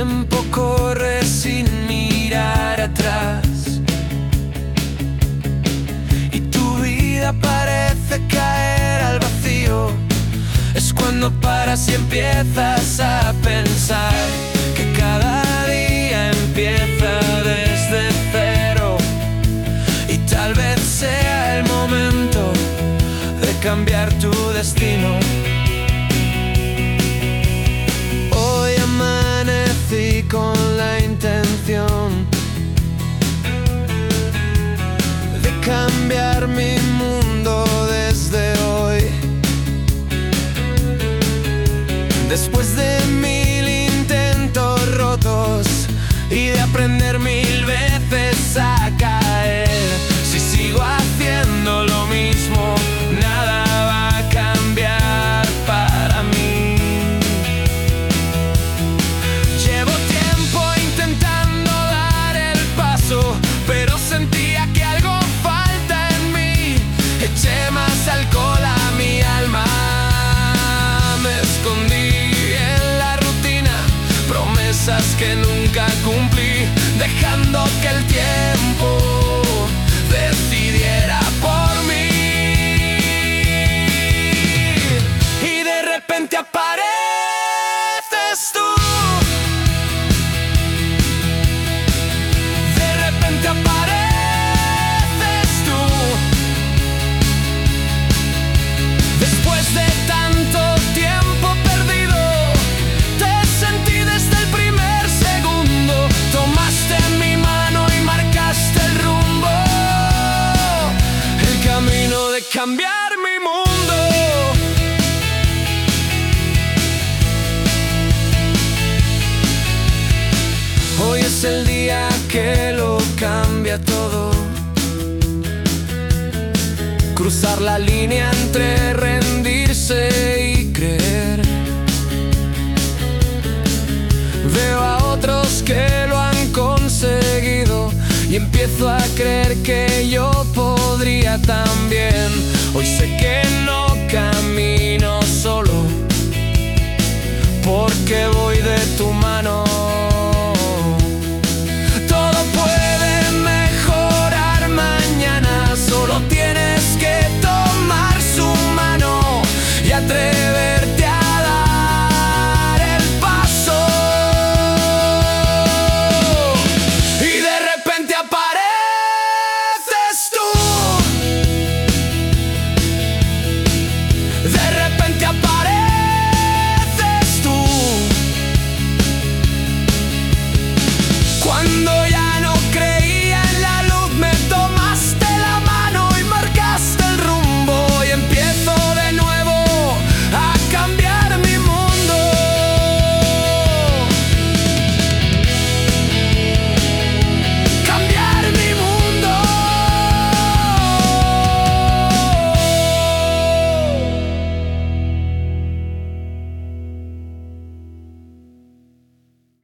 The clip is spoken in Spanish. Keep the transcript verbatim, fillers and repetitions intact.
tiempo corre sin mirar atrás y tu vida parece caer al vacío. Es cuando paras y empiezas a pensar que cada día empieza desde cero y tal vez sea el momento de cambiar tu destino. Hoy amanecí con la intención de cambiar mi mundo desde hoy. Después de mil intentos rotos y de aprender mil veces a caer, si sigo haciendo lo mismo, nada va a cambiar para mí. Llevo tiempo intentando dar el paso, pero sentía que algo falta en mí. Eché más alcohol a mi alma, me escondí que nunca cumplí, dejando que el tiempo decidiera por mí. Y de repente apareces tú, de repente apareces tú. Después de tanto tiempo perdido, te sentí desde el primer segundo. Tomaste mi mano y marcaste el rumbo, el camino de cambiar mi mundo. Hoy es el día que lo cambia todo. Cruzar la línea entre rendirse y creer. Veo a otros que lo han conseguido y empiezo a creer que yo podría también. Hoy sé que